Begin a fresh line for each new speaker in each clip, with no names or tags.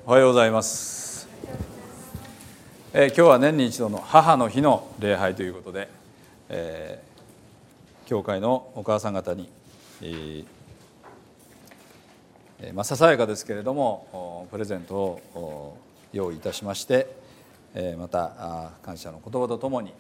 おはようございます。今日は年に一度の母の日の礼拝ということで、教会のお母さん方に、ささやかですけれどもプレゼントを用意いたしまして、また感謝の言葉とともに、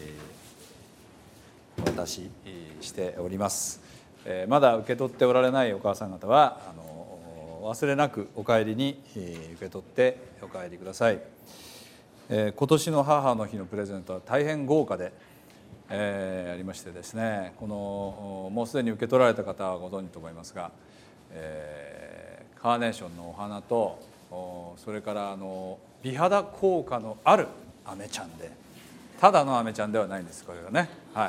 お渡ししております。まだ受け取っておられないお母さん方は忘れなくお帰りに受け取ってお帰りください。今年の母の日のプレゼントは大変豪華で、ありましてですね、もうすでに受け取られた方はご存知と思いますが、カーネーションのお花とそれから美肌効果のある飴ちゃんで、ただの飴ちゃんではないんです。これがね、はい、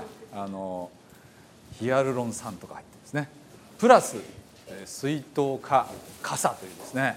ヒアルロン酸とか入ってですね、プラス水筒か傘というですね、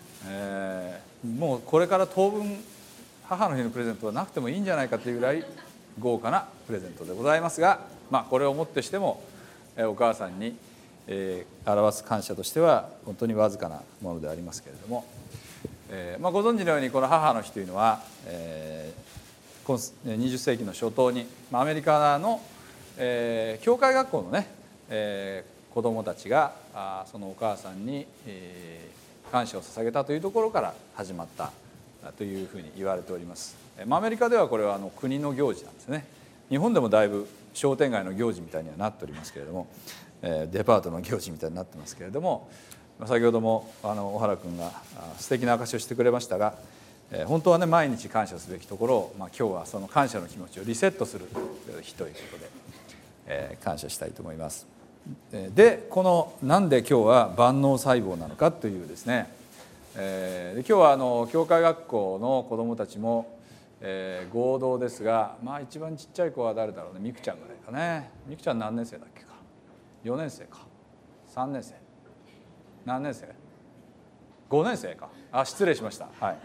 もうこれから当分母の日のプレゼントはなくてもいいんじゃないかというぐらい豪華なプレゼントでございますが、これをもってしてもお母さんに表す感謝としては本当にわずかなものでありますけれども、ご存知のようにこの母の日というのは、20世紀の初頭にアメリカの教会学校のね、子どもたちがそのお母さんに感謝を捧げたというところから始まったというふうに言われております。アメリカではこれは国の行事なんですね。日本でもだいぶ商店街の行事みたいにはなっておりますけれども、デパートの行事みたいになってますけれども、先ほども小原君が素敵な証しをしてくれましたが、本当はね毎日感謝すべきところを、今日はその感謝の気持ちをリセットする日ということで、感謝したいと思います。でなんで今日は万能細胞なのかというですね、今日は教会学校の子どもたちも、合同ですが、一番ちっちゃい子は誰だろうね、みくちゃんぐらいかね。みくちゃん何年生だっけか、4年生か3年生、何年生、5年生か、失礼しました。はい、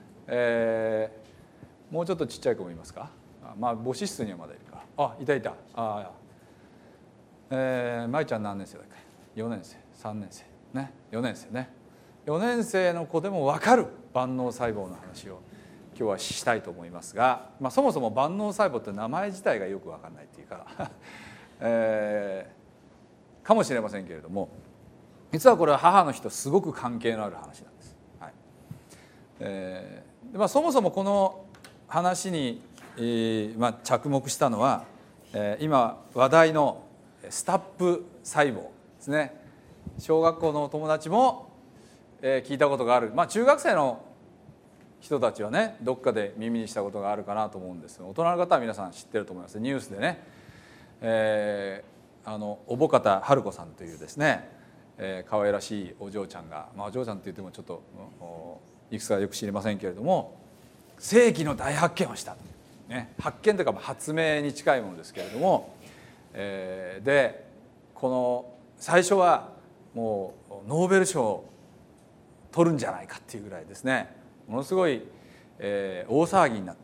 もうちょっとちっちゃい子もいますか。母子室にはまだいるか。いた舞ちゃん何年生だっけ、4年生3年生ね、4年生ね、4年生の子でも分かる万能細胞の話を今日はしたいと思いますが、そもそも万能細胞って名前自体がよく分かんないっていうかかもしれませんけれども、実はこれは母の日とすごく関係のある話なんです。はい、そもそもこの話に、着目したのは、今話題のスタップ細胞ですね。小学校のお友達も、聞いたことがある、中学生の人たちはねどっかで耳にしたことがあるかなと思うんですが、大人の方は皆さん知ってると思います。ニュースでね、小保方春子さんというですね、可愛らしいお嬢ちゃんが、お嬢ちゃんといってもちょっといくつかよく知りませんけれども、世紀の大発見をした、発見というか発明に近いものですけれども、でこの最初はもうノーベル賞を取るんじゃないかっていうぐらいですね、ものすごい、大騒ぎになって、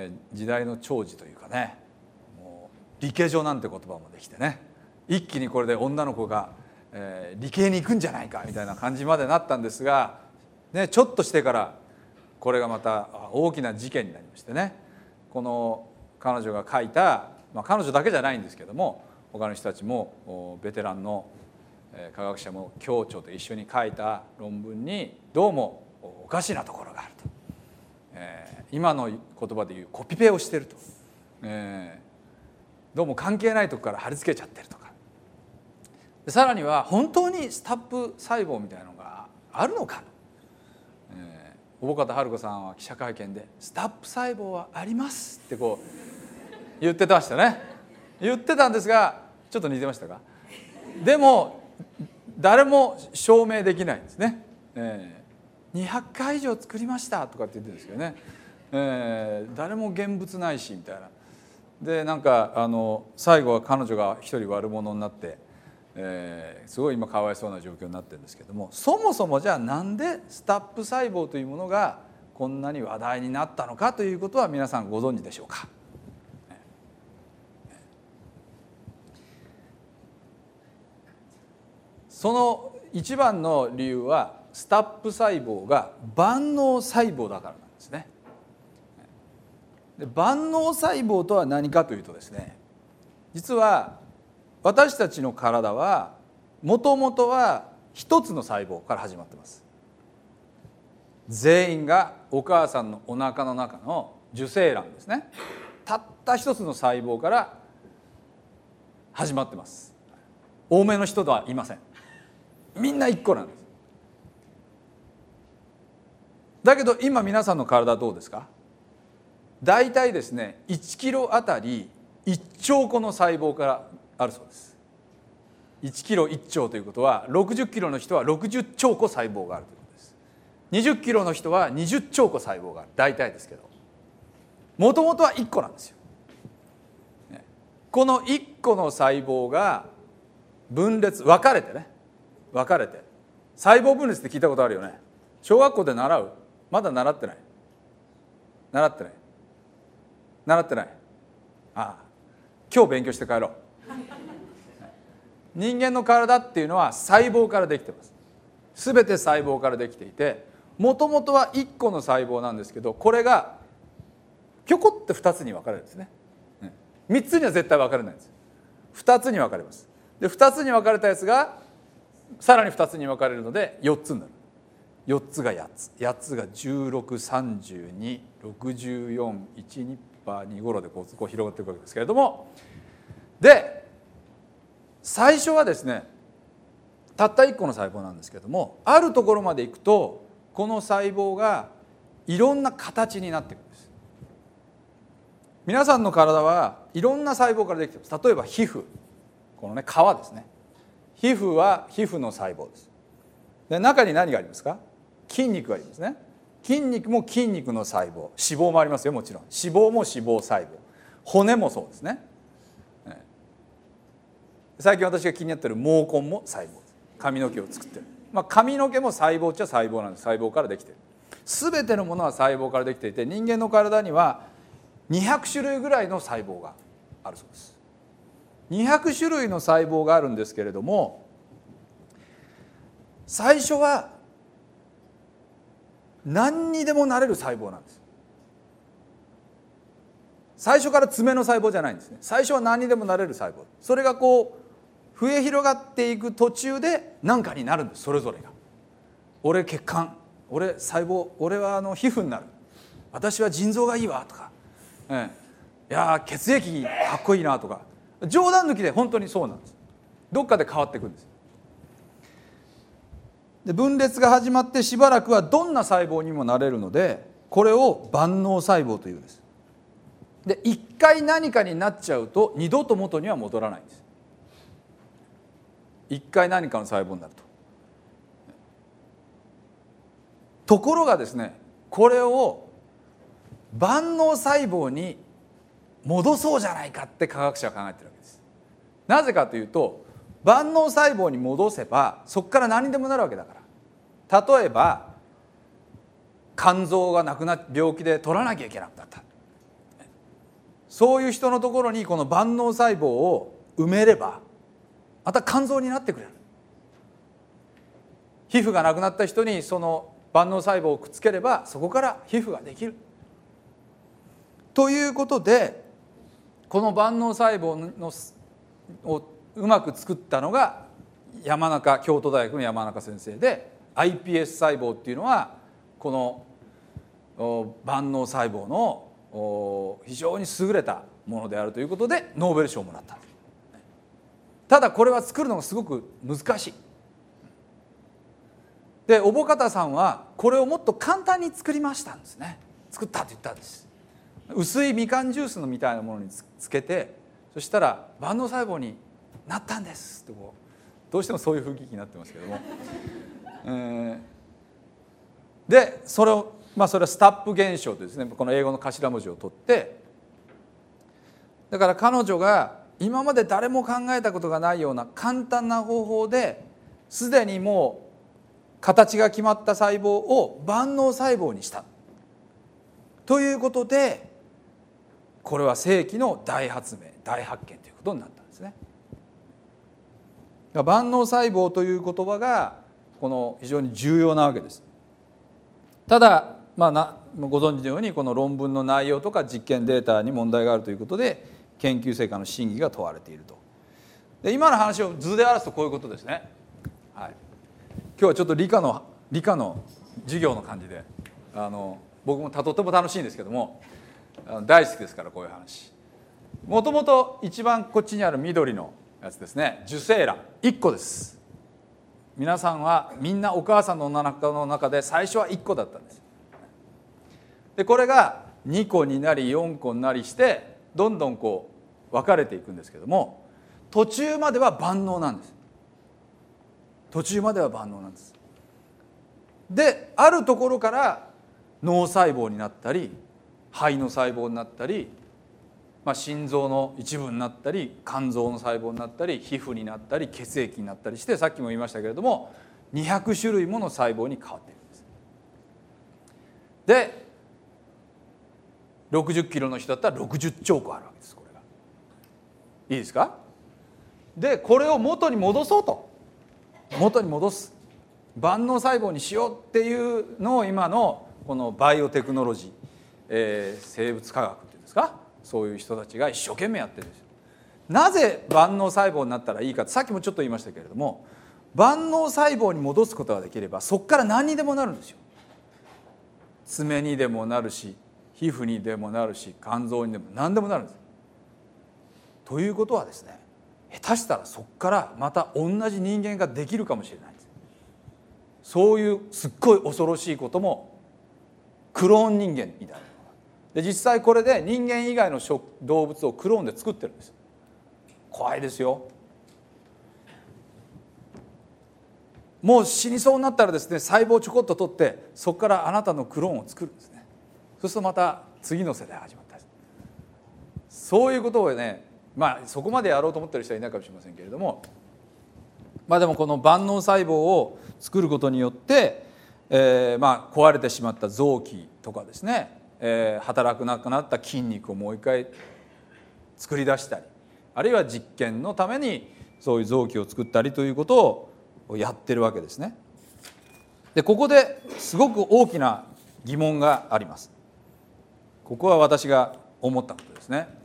時代の寵児というかね、もう理系女なんて言葉もできてね、一気にこれで女の子が、理系に行くんじゃないかみたいな感じまでなったんですが、ちょっとしてからこれがまた大きな事件になりましてね、この彼女が書いた、彼女だけじゃないんですけども、他の人たちもベテランの科学者も教著と一緒に書いた論文にどうもおかしなところがあると、今の言葉で言うコピペをしていると、どうも関係ないところから貼り付けちゃってるとか、さらには本当にスタップ細胞みたいなのがあるのか、小保方春子さんは記者会見で「スタップ細胞はあります」って言ってましたね。言ってたんですが、ちょっと似てましたか。でも誰も証明できないんですね。200回以上作りましたとかって言ってるんですけどね、誰も現物ないしみたいな。で最後は彼女が一人悪者になって、すごい今かわいそうな状況になってるんですけども、そもそもじゃあなんでスタップ細胞というものがこんなに話題になったのかということは皆さんご存知でしょうか。その一番の理由はスタップ細胞が万能細胞だからなんですね。で万能細胞とは何かというとですね、実は私たちの体はもともとは一つの細胞から始まっています。全員がお母さんのお腹の中の受精卵ですね、たった一つの細胞から始まってます。多めの人とはいません。みんな一個なんです。だけど今皆さんの体どうですか？だいたいですね1キロあたり1兆個の細胞からあるそうです。1キロ1兆ということは60キロの人は60兆個細胞があるということです。20キロの人は20兆個細胞がある、大体ですけど、もともとは1個なんですよ。この1個の細胞が分裂、分かれて細胞分裂って聞いたことあるよね。小学校で習う？まだ習ってない。ああ、今日勉強して帰ろう。人間の体っていうのは細胞からできてます。すべて細胞からできていて、もともとは1個の細胞なんですけど、これがぴょこって2つに分かれるんですね。3つには絶対分かれないんです。2つに分かれます。で2つに分かれたやつがさらに2つに分かれるので4つになる。4つが8つ、8つが16326412パー2頃でこう広がっていくわけですけれども、で最初はですねたった1個の細胞なんですけれども、あるところまでいくとこの細胞がいろんな形になっていくんです。皆さんの体はいろんな細胞からできています。例えば皮膚、このね皮ですね。皮膚は皮膚の細胞です。で中に何がありますか？筋肉がありますね。筋肉も筋肉の細胞、脂肪もありますよ、もちろん。脂肪も脂肪細胞、骨もそうですね。最近私が気になっている毛根も細胞です。髪の毛を作ってる、髪の毛も細胞っちゃ細胞なんです。細胞からできている。全てのものは細胞からできていて、人間の体には200種類ぐらいの細胞があるそうです。200種類の細胞があるんですけれども、最初は何にでもなれる細胞なんです。最初から爪の細胞じゃないんですね。最初は何にでもなれる細胞、それがこう増え広がっていく途中で何かになるんです。それぞれが、俺血管、俺細胞、俺は皮膚になる、私は腎臓がいいわとか、いや血液かっこいいなとか、冗談抜きで本当にそうなんです。どっかで変わっていくんです。で分裂が始まってしばらくはどんな細胞にもなれるので、これを万能細胞というんです。で一回何かになっちゃうと二度と元には戻らないんです。一回何かの細胞になると。ところがですね、これを万能細胞に戻そうじゃないかって科学者は考えてるわけです。なぜかというと、万能細胞に戻せばそこから何にでもなるわけだから。例えば肝臓がなくなって病気で取らなきゃいけなくなった、そういう人のところにこの万能細胞を埋めればまた肝臓になってくれる。皮膚がなくなった人にその万能細胞をくっつければそこから皮膚ができるということで、この万能細胞をうまく作ったのが京都大学の山中先生で、 iPS 細胞っていうのはこの万能細胞の非常に優れたものであるということでノーベル賞をもらった。ただこれは作るのがすごく難しい。で小保方さんはこれをもっと簡単に作りましたんですね。作ったって言ったんです。薄いみかんジュースのみたいなものにつけて、そしたら万能細胞になったんですってどうしてもそういう雰囲気になってますけども、でそれはスタップ現象とですね、この英語の頭文字を取って、だから彼女が今まで誰も考えたことがないような簡単な方法ですでにもう形が決まった細胞を万能細胞にしたということで、これは世紀の大発明、大発見ということになったんですね。万能細胞という言葉がこの非常に重要なわけです。ただ、ご存知のようにこの論文の内容とか実験データに問題があるということで研究成果の真偽が問われていると。で今の話を図で表すとこういうことですね。はい、今日はちょっと理科の授業の感じで僕もとても楽しいんですけども大好きですからこういう話。もともと一番こっちにある緑のやつですね、受精卵1個です。皆さんはみんなお母さんのお腹の中で最初は1個だったんです。でこれが2個になり4個になりしてどんどんこう分かれていくんですけども、途中までは万能なんです。途中までは万能なんです。であるところから脳細胞になったり肺の細胞になったり、心臓の一部になったり肝臓の細胞になったり皮膚になったり血液になったりして、さっきも言いましたけれども200種類もの細胞に変わっているんです。で60キロの人だったら60兆個あるわけです。これがいいですか。でこれを元に戻そうと、元に戻す万能細胞にしようっていうのを今のこのバイオテクノロジー、生物科学っていうんですか、そういう人たちが一生懸命やってるんですよ。なぜ万能細胞になったらいいかってさっきもちょっと言いましたけれども、万能細胞に戻すことができればそこから何にでもなるんですよ。爪にでもなるし皮膚にでもなるし肝臓にでも何でもなるんです。ということはですね、下手したらそこからまた同じ人間ができるかもしれないんです。そういうすっごい恐ろしいこともクローン人間みたいなで、実際これで人間以外の動物をクローンで作ってるんです。怖いですよ。もう死にそうになったらですね、細胞をちょこっと取ってそこからあなたのクローンを作るんですね。そうするとまた次の世代始まったり、そういうことをね、そこまでやろうと思ってる人はいないかもしれませんけれども、でもこの万能細胞を作ることによって、壊れてしまった臓器とかですね、働かなくなった筋肉をもう一回作り出したり、あるいは実験のためにそういう臓器を作ったりということをやってるわけですね。でここですごく大きな疑問があります。ここは私が思ったことですね。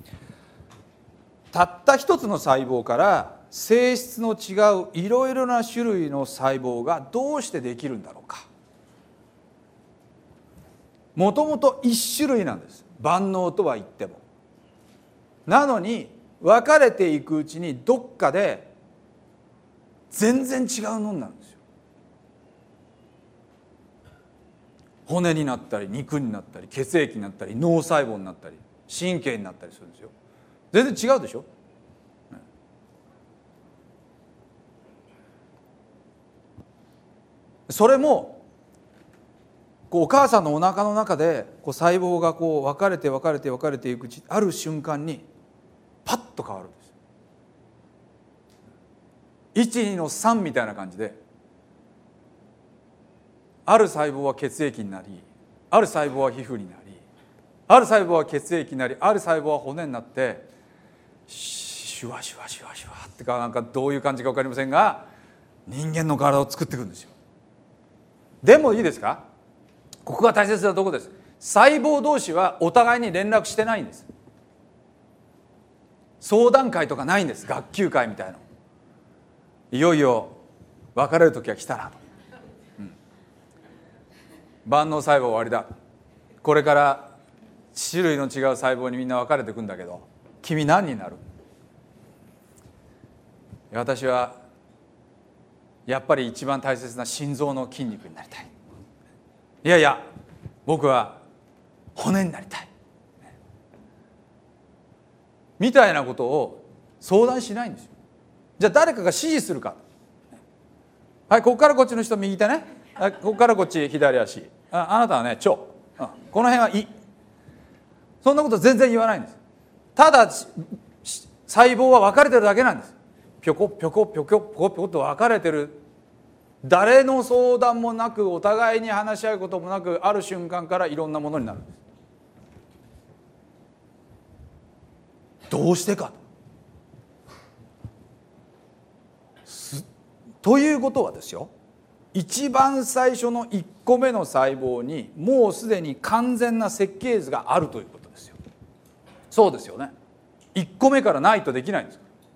たった一つの細胞から性質の違ういろいろな種類の細胞がどうしてできるんだろうか。もともと一種類なんです、万能とは言っても。なのに分かれていくうちにどっかで全然違うのになるんですよ。骨になったり肉になったり血液になったり脳細胞になったり神経になったりするんですよ。全然違うでしょ。それもお母さんのお腹の中で細胞が分かれていくうち、ある瞬間にパッと変わるんです。1、2の3みたいな感じで、ある細胞は血液になり、ある細胞は皮膚になり、ある細胞は血液になり、ある細胞は骨になって、シュワシュワシュワシュワってなんかどういう感じか分かりませんが、人間の体を作っていくんですよ。でもいいですか、ここが大切なところです。細胞同士はお互いに連絡してないんです。相談会とかないんです。学級会みたいな。いよいよ別れる時が来たなと、万能細胞終わりだ、これから種類の違う細胞にみんな分かれていくんだけど君何になる？私はやっぱり一番大切な心臓の筋肉になりたい。いやいや僕は骨になりたいみたいなことを相談しないんですよ。じゃあ誰かが指示するか。はい、ここからこっちの人右手ね、ここからこっち左足、あなたはね腸、この辺は胃、そんなこと全然言わないんです。ただ細胞は分かれてるだけなんです。ぴょこぴょこぴょこぴょこぴょこと分かれてる。誰の相談もなくお互いに話し合うこともなく、ある瞬間からいろんなものになるんです。どうしてかということはですよ、 一番最初の1個目の細胞にもうすでに完全な設計図があるということですよ。そうですよね。1個目からないとできないんです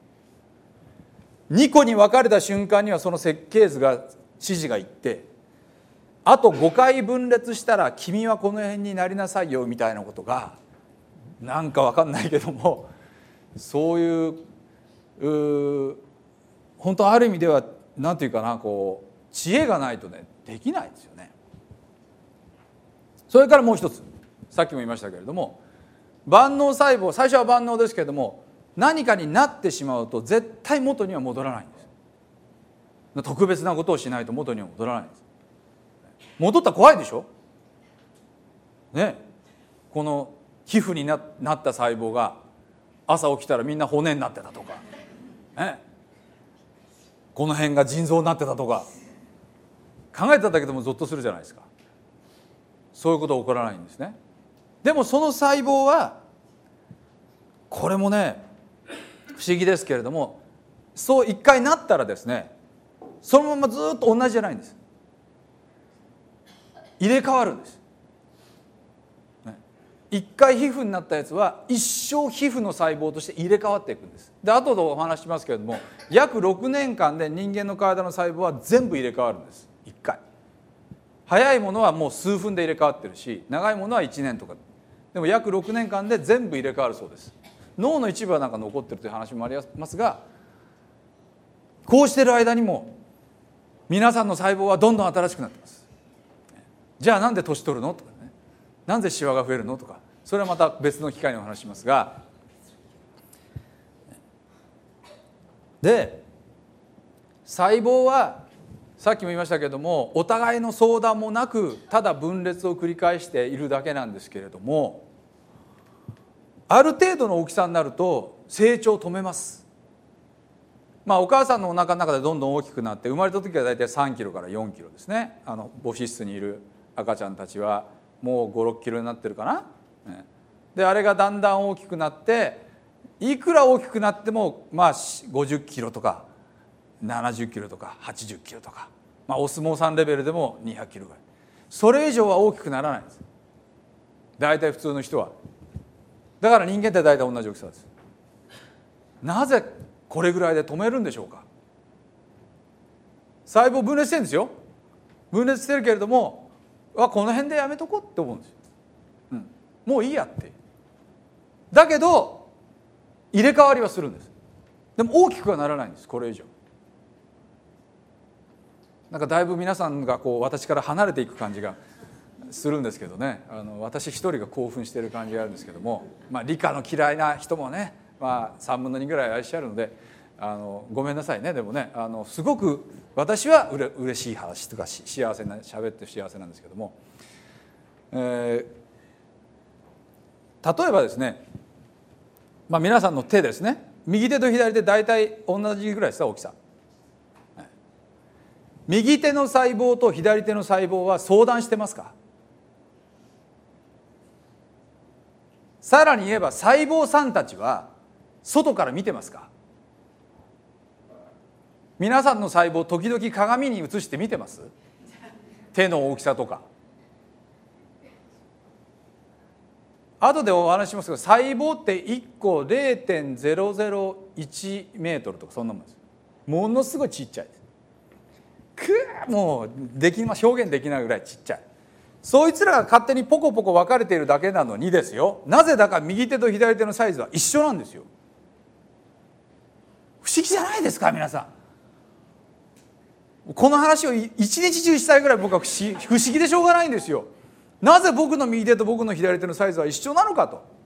。2個に分かれた瞬間にはその設計図が指示がいって、あと5回分裂したら君はこの辺になりなさいよみたいなことが、なんか分かんないけども、そういう本当ある意味ではなんていうかな、こう知恵がないとねできないですよね。それからもう一つ、さっきも言いましたけれども、万能細胞、最初は万能ですけれども、何かになってしまうと絶対元には戻らないんです。特別なことをしないと元には戻らないんです。戻ったら怖いでしょね。この皮膚になった細胞が朝起きたらみんな骨になってたとか、ね、この辺が腎臓になってたとか考えただけでもゾッとするじゃないですか。そういうことは起こらないんですね。でもその細胞は、これもね不思議ですけれども、そう一回なったらですね、そのままずっと同じじゃないんです。入れ替わるんです。一回皮膚になったやつは一生皮膚の細胞として入れ替わっていくんです。で後でお話しますけれども、約6年間で人間の体の細胞は全部入れ替わるんです。一回。早いものはもう数分で入れ替わってるし、長いものは1年とか。でも約6年間で全部入れ替わるそうです。脳の一部はなんか残ってるという話もありますが、こうしている間にも皆さんの細胞はどんどん新しくなってます。じゃあなんで年取るのとかね、なんでシワが増えるのとか、それはまた別の機会にお話ししますが、で細胞はさっきも言いましたけれども、お互いの相談もなくただ分裂を繰り返しているだけなんですけれども、ある程度の大きさになると成長を止めます。お母さんのお腹の中でどんどん大きくなって、生まれた時は大体3キロから4キロですね。母子室にいる赤ちゃんたちはもう5、6キロになってるかな。であれがだんだん大きくなって、いくら大きくなっても50キロとか70キロとか80キロとか、お相撲さんレベルでも200キロぐらい、それ以上は大きくならないんです。大体普通の人は。だから人間って大体同じ大きさです。なぜこれぐらいで止めるんでしょうか。細胞分裂してるんですよ。分裂してるけれども、この辺でやめとこうって思うんですよ。もういいやって。だけど入れ替わりはするんです。でも大きくはならないんです。これ以上。なんかだいぶ皆さんがこう私から離れていく感じがするんですけどね、私一人が興奮している感じがあるんですけども、理科の嫌いな人もね、3分の2ぐらいいらっしゃるので、ごめんなさいね。でもね、すごく私は嬉しい話とか幸せな喋って幸せなんですけども、例えばですね、皆さんの手ですね、右手と左手大体同じぐらいですか、大きさ。右手の細胞と左手の細胞は相談してますか。さらに言えば細胞さんたちは外から見てますか。皆さんの細胞時々鏡に映して見てます。手の大きさとか。後でお話しますけど、細胞って1個 0.001 メートルとかそんなもんです。ものすごいちっちゃいです。もう表現できないぐらいちっちゃい。そいつらが勝手にポコポコ分かれているだけなのにですよ、なぜだか右手と左手のサイズは一緒なんですよ。不思議じゃないですか皆さん。この話を一日中したいぐらい僕は不思議でしょうがないんですよ。なぜ僕の右手と僕の左手のサイズは一緒なのかと。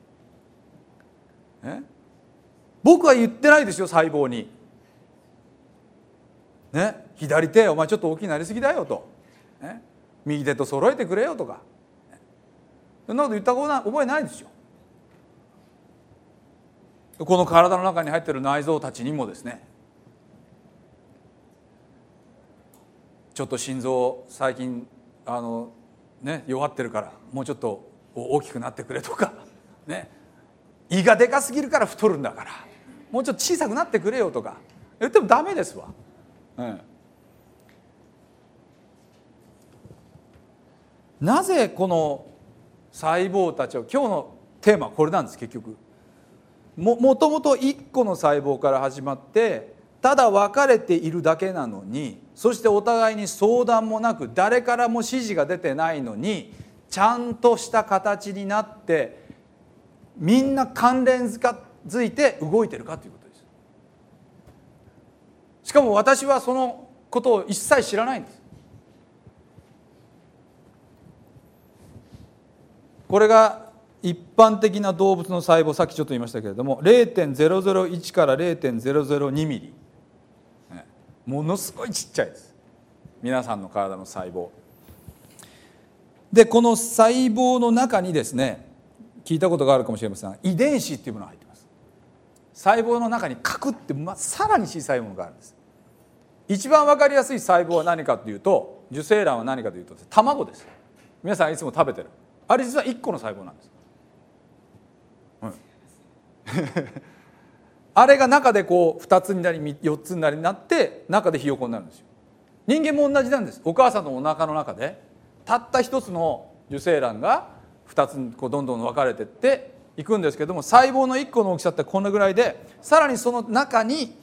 僕は言ってないですよ、細胞に。左手お前ちょっと大きくなりすぎだよと、右手と揃えてくれよとか、そんなこと言った覚えないですよ。この体の中に入っている内臓たちにもですね、ちょっと心臓最近弱ってるからもうちょっと大きくなってくれとか、胃がでかすぎるから太るんだからもうちょっと小さくなってくれよとか言ってもダメですわ。 なぜこの細胞たちを、今日のテーマはこれなんです。結局もともと1個の細胞から始まってただ分かれているだけなのに、そしてお互いに相談もなく誰からも指示が出てないのにちゃんとした形になってみんな関連づいて動いてるかということです。しかも私はそのことを一切知らないんです。これが一般的な動物の細胞、さっきちょっと言いましたけれども 0.001 から 0.002 ミリ、ものすごいちっちゃいです。皆さんの体の細胞で、この細胞の中にですね、聞いたことがあるかもしれませんが遺伝子っていうものが入っています。細胞の中にカクってさらに小さいものがあるんです。一番分かりやすい細胞は何かというと、受精卵は何かというと卵です。皆さんいつも食べてるあれ実は1個の細胞なんです、あれが中でこう2つになり4つになりなって中でひよこになるんですよ。人間も同じなんです。お母さんのお腹の中でたった一つの受精卵が2つにこうどんどん分かれていっていくんですけども、細胞の1個の大きさってこんなぐらいで、さらにその中に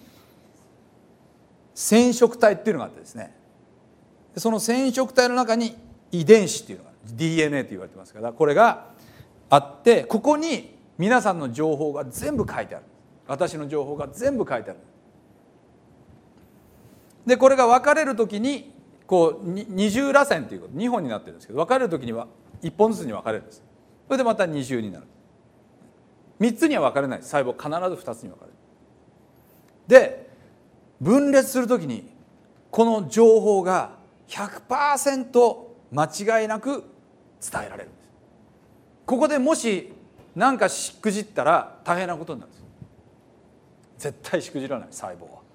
染色体っていうのがあってですね、その染色体の中に遺伝子っていうのが DNA と言われてますから、これがあって、ここに皆さんの情報が全部書いてある。私の情報が全部書いてある。でこれが分かれる時にこう二重らせんということ、2本になってるんですけど、分かれる時には1本ずつに分かれるんです。それでまた二重になる。3つには分かれないです。細胞必ず2つに分かれる。で分裂する時にこの情報が 100% 間違いなく伝えられるんです。ここでもし何かしくじったら大変なことになるんです。絶対しくじらない細胞は。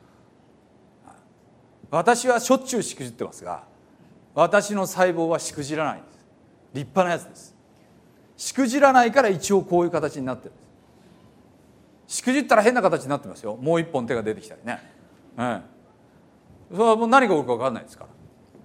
私はしょっちゅうしくじってますが、私の細胞はしくじらないんです。立派なやつです。しくじらないから一応こういう形になってるんです。しくじったら変な形になってますよ。もう一本手が出てきたりね、それはもう何が起こるか分かんないですから。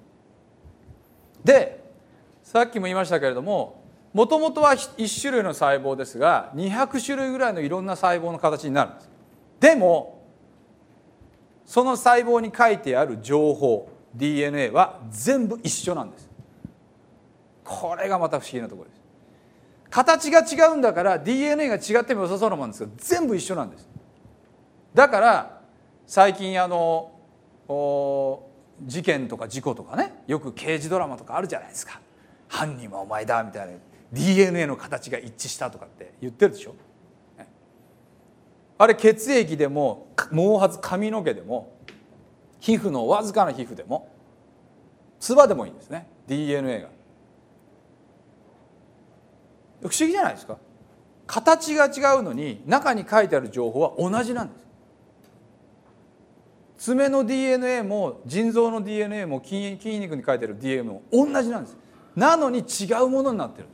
でさっきも言いましたけれども、もともとは1種類の細胞ですが200種類ぐらいのいろんな細胞の形になるんです。でもその細胞に書いてある情報 DNA は全部一緒なんです。これがまた不思議なところです。形が違うんだから DNA が違っても良さそうなもんですけど全部一緒なんです。だから最近事件とか事故とかね、よく刑事ドラマとかあるじゃないですか。犯人はお前だみたいな DNA の形が一致したとかって言ってるでしょ。あれ血液でも毛髪髪の毛でも皮膚のわずかな皮膚でも唾でもいいんですね。 DNA が不思議じゃないですか。形が違うのに中に書いてある情報は同じなんです。爪の DNA も腎臓の DNA も筋肉に書いてある DNA も同じなんです。なのに違うものになってる。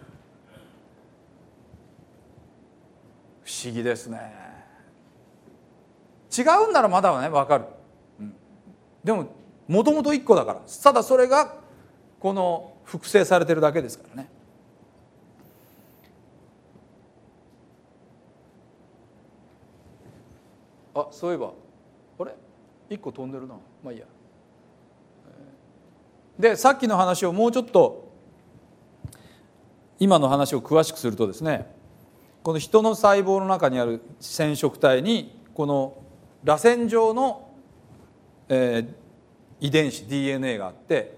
不思議ですね。違うんならまだはね分かる、でももともと1個だから、ただそれがこの複製されてるだけですからね。あ、そういえばあれ1個飛んでるな。まあいいや。でさっきの話をもうちょっと今の話を詳しくするとですね、この人の細胞の中にある染色体にこの螺旋状の、遺伝子 DNA があって、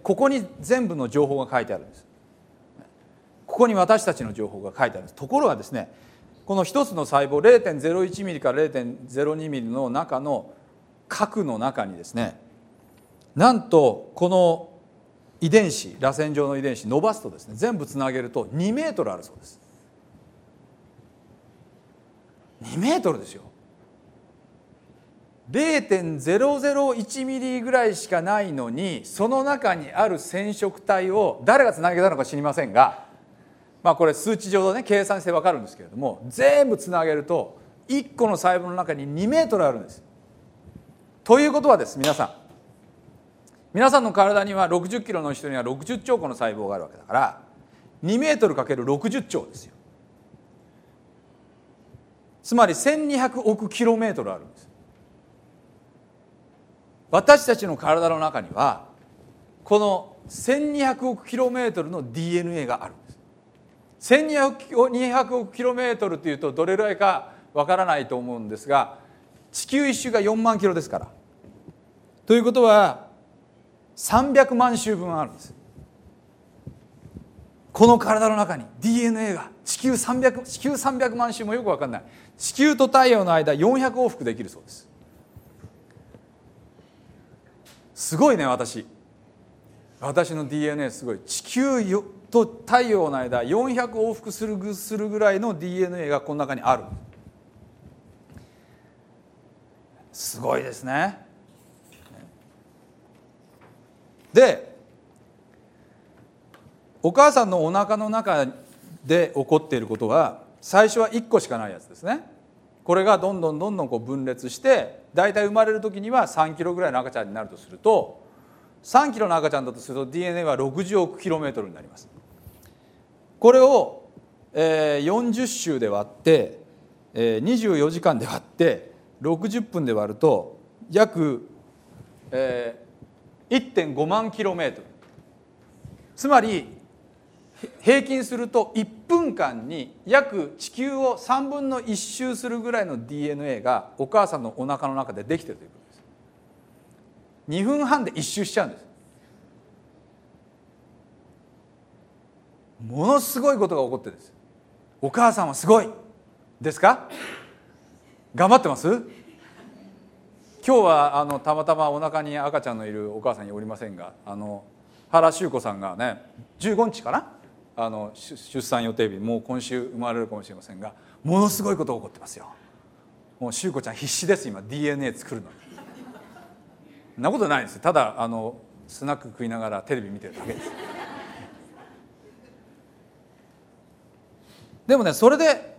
ここに全部の情報が書いてあるんです。ここに私たちの情報が書いてあるんです。ところがですね、この一つの細胞 0.01 ミリから 0.02 ミリの中の核の中にですね、なんとこの遺伝子、螺旋状の遺伝子伸ばすとですね、全部つなげると2メートルあるそうです。2メートルですよ。0.001 ミリぐらいしかないのに、その中にある染色体を誰がつなげたのか知りませんが、まあこれ数値上でね計算して分かるんですけれども、全部つなげると1個の細胞の中に2メートルあるんです。ということはです、皆さんの体には60キロの人には60兆個の細胞があるわけだから、 2メートル ×60 兆ですよ。つまり1200億キロメートルあるんです。私たちの体の中にはこの1200億キロメートルの DNA があるんです。1200億キロメートルというとどれぐらいかわからないと思うんですが、地球一周が4万キロですから、ということは300万周分あるんです。この体の中に DNA が地球300万周もよくわかんない。地球と太陽の間400往復できるそうです。すごいね。私の DNA すごい。地球と太陽の間400往復するぐらいの DNA がこの中にある。すごいですね。で、お母さんのお腹の中で起こっていることは最初は1個しかないやつですね。これがどんどんこう分裂して、だいたい生まれる時には3キロぐらいの赤ちゃんになるとすると、3キロの赤ちゃんだとすると DNA は60億キロメートルになります。これを40周で割って24時間で割って60分で割ると約 1.5 万キロメートル、つまり平均すると1分間に約地球を3分の1周するぐらいの DNA がお母さんのお腹の中でできているということです。2分半で1周しちゃうんです。ものすごいことが起こってるんです。お母さんはすごいですか？頑張ってます？今日はたまたまお腹に赤ちゃんのいるお母さんにおりませんが、原修子さんがね15日かな、出産予定日、もう今週生まれるかもしれませんが、ものすごいことが起こってますよ。もう修子ちゃん必死です今 DNA 作るのに。そんなことないです。ただスナック食いながらテレビ見てるだけです。でもね、それで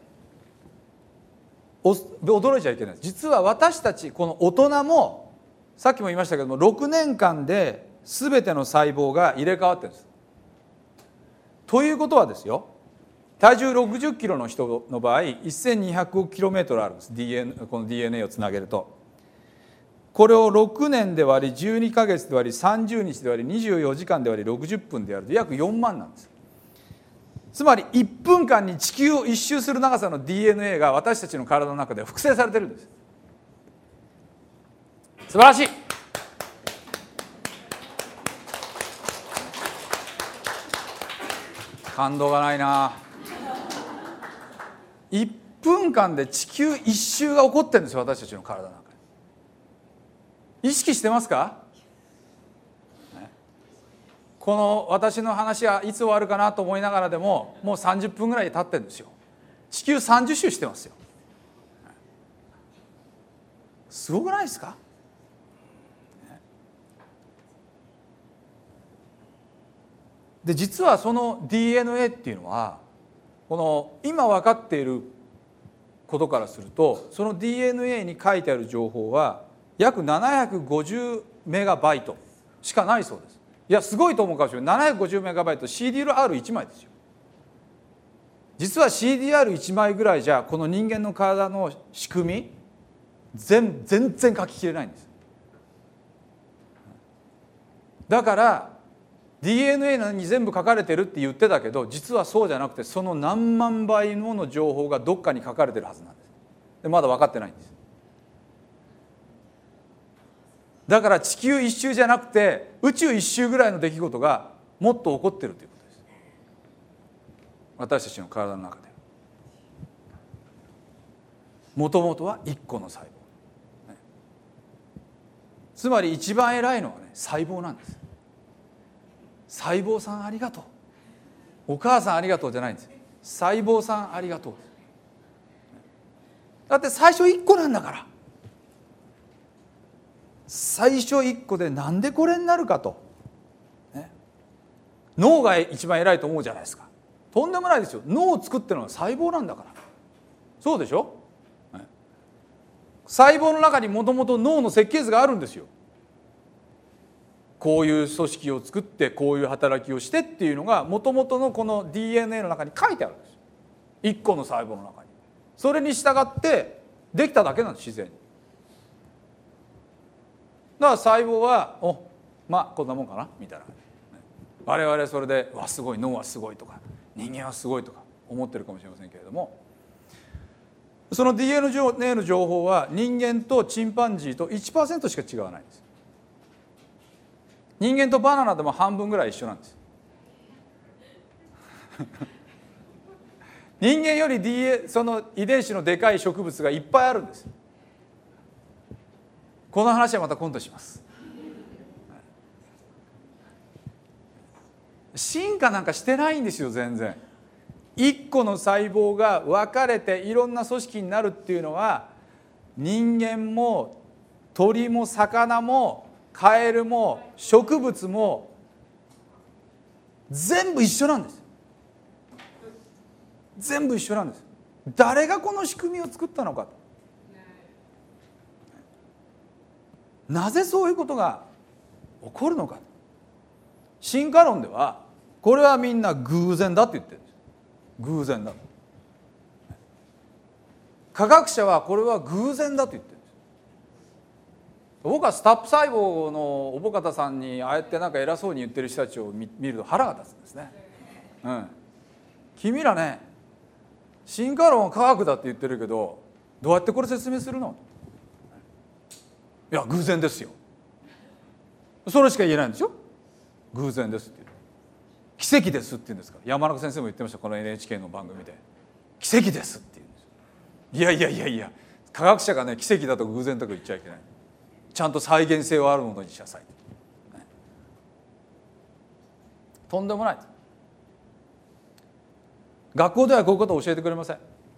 驚いちゃいけない。実は私たちこの大人もさっきも言いましたけども、6年間で全ての細胞が入れ替わってるんです。ということはですよ、体重60キロの人の場合1200億キロメートルあるんです。この DNA をつなげると、これを6年で割り12ヶ月で割り30日で割り24時間で割り60分でやると約4万なんです。つまり1分間に地球を一周する長さの DNA が私たちの体の中で複製されてるんです。素晴らしい。感動がないな。1分間で地球一周が起こってるんですよ、私たちの体の中に。意識してますか？この私の話はいつ終わるかなと思いながらでももう30分ぐらい経ってるんですよ。地球30周してますよ。すごくないですか？で、実はその DNA っていうのはこの今分かっていることからすると、その DNA に書いてある情報は約750メガバイトしかないそうです。いや、すごいと思うかもしれない。750メガバイト CDR1 枚ですよ。実は CDR1 枚ぐらいじゃこの人間の体の仕組み全然書ききれないんです。だから DNA に全部書かれてるって言ってたけど、実はそうじゃなくてその何万倍もの情報がどっかに書かれてるはずなんです。でまだ分かってないんです。だから地球一周じゃなくて宇宙一周ぐらいの出来事がもっと起こってるということです。私たちの体の中でもともとは1個の細胞、つまり一番偉いのはね、細胞なんです。細胞さんありがとう、お母さんありがとうじゃないんです。細胞さんありがとう。だって最初1個なんだから。最初1個でなんでこれになるかと、ね、脳が一番偉いと思うじゃないですか。とんでもないですよ。脳を作ってるのは細胞なんだから。そうでしょ、ね、細胞の中にもともと脳の設計図があるんですよ。 こういう組織を作ってこういう働きをしてっていうのがもともとのこの DNA の中に書いてあるんです。一個の細胞の中に。それに従ってできただけなんです、自然に。だから細胞はまあこんなもんかなみたいな。我々それでわすごい、脳はすごいとか人間はすごいとか思ってるかもしれませんけれども、その DNA の情報は人間とチンパンジーと 1% しか違わないんです。人間とバナナでも半分ぐらい一緒なんです。人間よりその遺伝子のでかい植物がいっぱいあるんです。この話はまた今度します。進化なんかしてないんですよ、全然。一個の細胞が分かれていろんな組織になるっていうのは、人間も鳥も魚もカエルも植物も全部一緒なんです。全部一緒なんです。誰がこの仕組みを作ったのか、なぜそういうことが起こるのか。進化論ではこれはみんな偶然だって言ってるんです。偶然だ。科学者はこれは偶然だと言ってるんです。僕はスタップ細胞のおぼかたさんにああやってなんか偉そうに言ってる人たちを見ると腹が立つんですね。君らね、進化論は科学だって言ってるけどどうやってこれ説明するの？いや偶然ですよ。それしか言えないんですよ。偶然ですって言う。奇跡ですって言うんですから。山中先生も言ってました、この NHK の番組で。奇跡ですって言うんです。いや科学者がね、奇跡だとか偶然とか言っちゃいけない。ちゃんと再現性はあるものにしなさい、ね、とんでもない。学校ではこういうことを教えてくれません。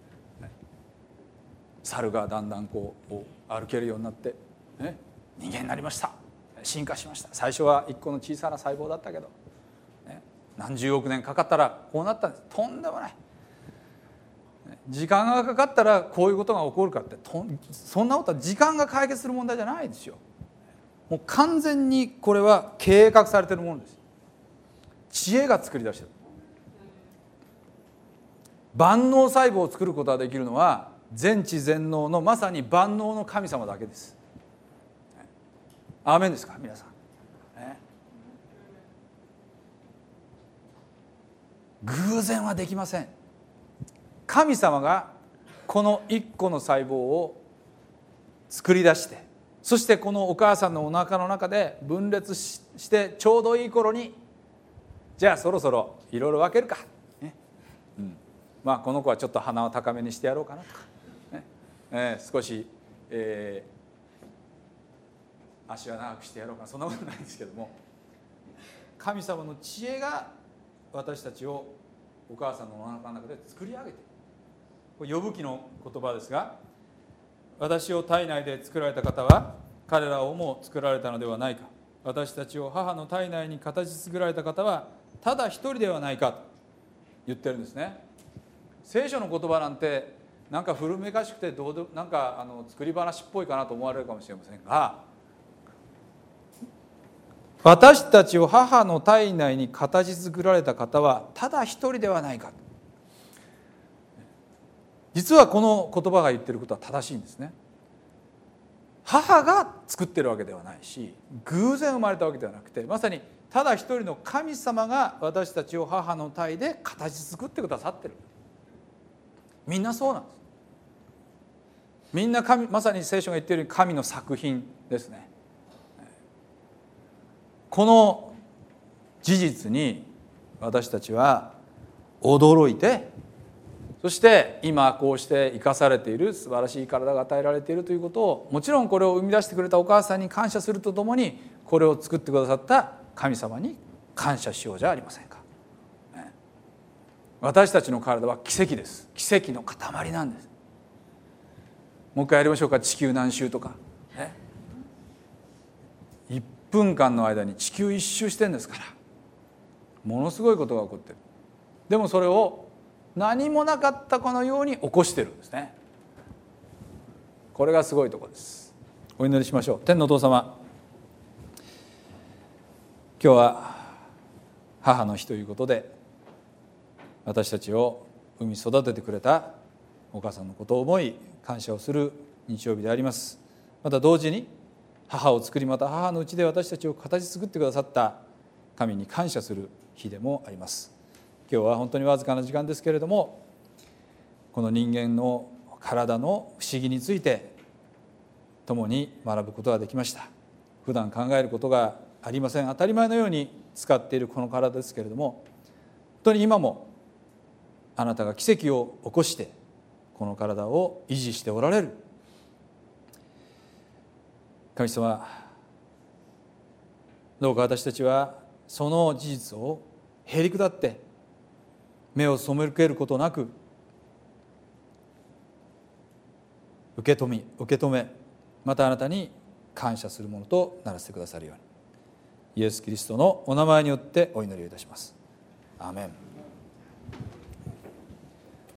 猿がだんだんこう歩けるようになって、ね、人間になりました、進化しました。最初は一個の小さな細胞だったけど、ね、何十億年かかったらこうなったんです。とんでもない。時間がかかったらこういうことが起こるかって、そんなことは時間が解決する問題じゃないですよ。もう完全にこれは計画されているものです。知恵が作り出している。万能細胞を作ることができるのは全知全能のまさに万能の神様だけです。アーメンですか皆さん、偶然はできません。神様がこの一個の細胞を作り出して、そしてこのお母さんのお腹の中で分裂してちょうどいい頃に、じゃあそろそろいろいろ分けるか、ね、まあこの子はちょっと鼻を高めにしてやろうかなとか、ね、少し、足は長くしてやろうかな、そんなことないんですけども、神様の知恵が私たちをお母さんのお腹の中で作り上げている。これ呼ぶ記の言葉ですが、私を体内で作られた方は彼らをも作られたのではないか。私たちを母の体内に形作られた方はただ一人ではないかと言ってるんですね。聖書の言葉なんてなんか古めかしくてなんか作り話っぽいかなと思われるかもしれませんが、私たちを母の体内に形作られた方はただ一人ではないか。実はこの言葉が言ってることは正しいんですね。母が作ってるわけではないし、偶然生まれたわけではなくて、まさにただ一人の神様が私たちを母の体で形作ってくださってる。みんなそうなんです。みんなまさに聖書が言っているように神の作品ですね。この事実に私たちは驚いて、そして今こうして生かされている素晴らしい体が与えられているということを、もちろんこれを生み出してくれたお母さんに感謝するとともに、これを作ってくださった神様に感謝しようじゃありませんか。私たちの体は奇跡です。奇跡の塊なんです。もう一回やりましょうか。地球何周とか、1分間の間に地球一周してるんですから、ものすごいことが起こってる。でもそれを何もなかったかのように起こしてるんですね。これがすごいところです。お祈りしましょう。天のお父様、 今日は母の日ということで、私たちを産み育ててくれたお母さんのことを思い感謝をする日曜日であります。また同時に母を作り、また母のうちで私たちを形作ってくださった神に感謝する日でもあります。今日は本当にわずかな時間ですけれども、この人間の体の不思議について共に学ぶことができました。普段考えることがありません。当たり前のように使っているこの体ですけれども、本当に今もあなたが奇跡を起こしてこの体を維持しておられる。神様、どうか私たちはその事実をへりくだって目を背けることなく受け止め、またあなたに感謝するものとならせてくださるように、イエス・キリストのお名前によってお祈りをいたします。アーメン。